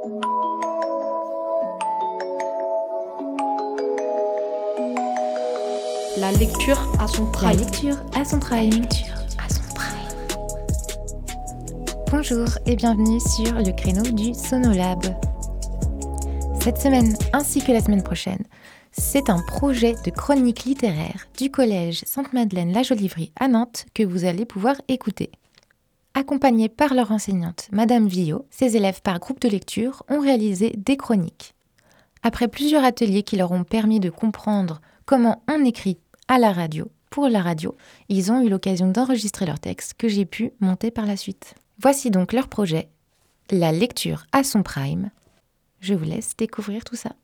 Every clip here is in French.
La lecture à son prime. La lecture à son prime. Bonjour et bienvenue sur le créneau du Sonolab. Cette semaine, ainsi que la semaine prochaine, c'est un projet de chronique littéraire du collège Sainte-Madeleine-la-Jolivrie à Nantes que vous allez pouvoir écouter. Accompagnés par leur enseignante, Madame Villot, ces élèves par groupe de lecture ont réalisé des chroniques. Après plusieurs ateliers qui leur ont permis de comprendre comment on écrit à la radio, pour la radio, ils ont eu l'occasion d'enregistrer leurs textes que j'ai pu monter par la suite. Voici donc leur projet, la lecture à son prime. Je vous laisse découvrir tout ça.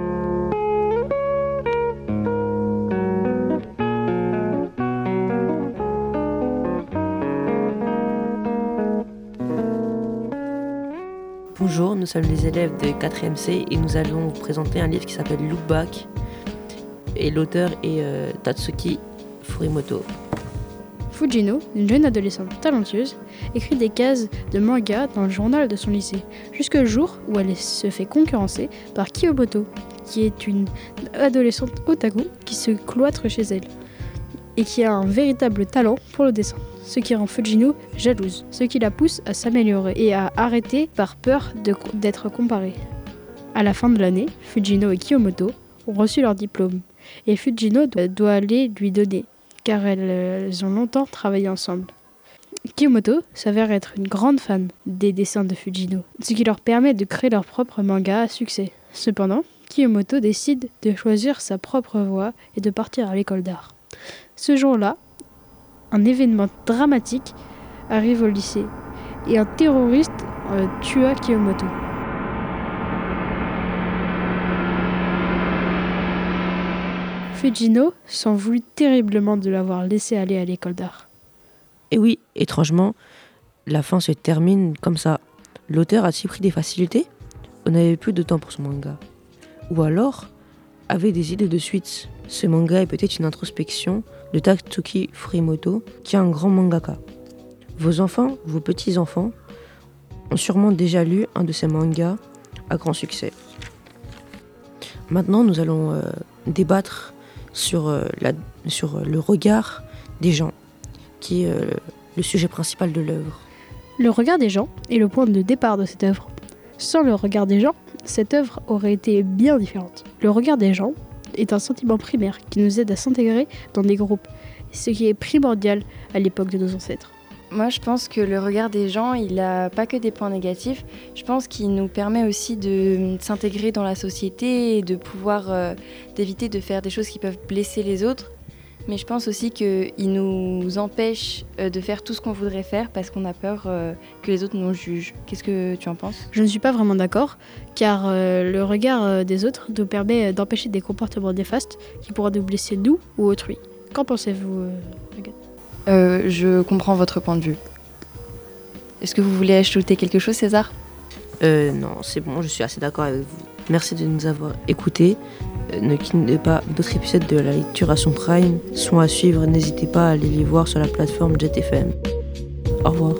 Bonjour, nous sommes les élèves de 4e C et nous allons vous présenter un livre qui s'appelle Look Back. Et l'auteur est Tatsuki Furimoto. Fujino, une jeune adolescente talentueuse, écrit des cases de manga dans le journal de son lycée, jusqu'au jour où elle se fait concurrencer par Kiyomoto, qui est une adolescente otaku qui se cloître chez elle, et qui a un véritable talent pour le dessin, ce qui rend Fujino jalouse, ce qui la pousse à s'améliorer et à arrêter par peur d'être comparée. À la fin de l'année, Fujino et Kiyomoto ont reçu leur diplôme, et Fujino doit aller lui donner, car elles ont longtemps travaillé ensemble. Kiyomoto s'avère être une grande fan des dessins de Fujino, ce qui leur permet de créer leur propre manga à succès. Cependant, Kiyomoto décide de choisir sa propre voie et de partir à l'école d'art. Ce jour-là, un événement dramatique arrive au lycée, et un terroriste tua Kiyomoto. Fujino s'en voulut terriblement de l'avoir laissé aller à l'école d'art. Et oui, étrangement, la fin se termine comme ça. L'auteur a-t-il pris des facilités ? On n'avait plus de temps pour ce manga. Ou alors, avait des idées de suite. Ce manga est peut-être une introspection de Tatsuki Furimoto, qui est un grand mangaka. Vos enfants, vos petits-enfants, ont sûrement déjà lu un de ces mangas à grand succès. Maintenant, nous allons débattre sur le regard des gens, qui est le sujet principal de l'œuvre. Le regard des gens est le point de départ de cette œuvre. Sans le regard des gens, cette œuvre aurait été bien différente. Le regard des gens est un sentiment primaire qui nous aide à s'intégrer dans des groupes, ce qui est primordial à l'époque de nos ancêtres. Moi, je pense que le regard des gens, il n'a pas que des points négatifs. Je pense qu'il nous permet aussi de s'intégrer dans la société et de pouvoir d'éviter de faire des choses qui peuvent blesser les autres. Mais je pense aussi qu'il nous empêche de faire tout ce qu'on voudrait faire parce qu'on a peur que les autres nous jugent. Qu'est-ce que tu en penses ? Je ne suis pas vraiment d'accord, car le regard des autres nous permet d'empêcher des comportements néfastes qui pourraient nous blesser nous ou autrui. Qu'en pensez-vous, Agathe ? Je comprends votre point de vue. Est-ce que vous voulez ajouter quelque chose, César ? Non, c'est bon, je suis assez d'accord avec vous. Merci de nous avoir écoutés. Ne quittez pas, d'autres épisodes de la lecture à son prime sont à suivre. N'hésitez pas à aller les voir sur la plateforme JetFM. Au revoir.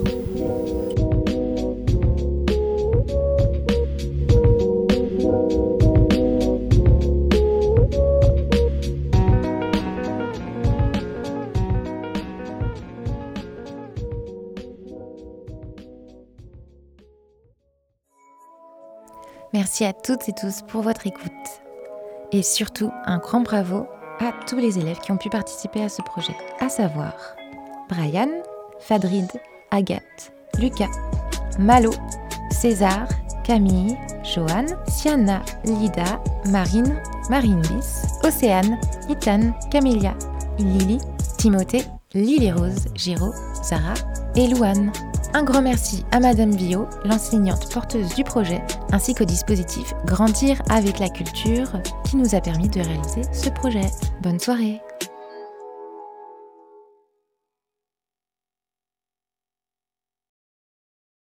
Merci à toutes et tous pour votre écoute. Et surtout, un grand bravo à tous les élèves qui ont pu participer à ce projet, à savoir Brian, Fadrid, Agathe, Lucas, Malo, César, Camille, Johan, Siana, Lida, Marine, Bis, Océane, Ethan, Camélia, Lily, Timothée, Lily Rose, Géraud, Zara et Louane. Un grand merci à Madame Villot, l'enseignante porteuse du projet, ainsi qu'au dispositif Grandir avec la culture qui nous a permis de réaliser ce projet. Bonne soirée!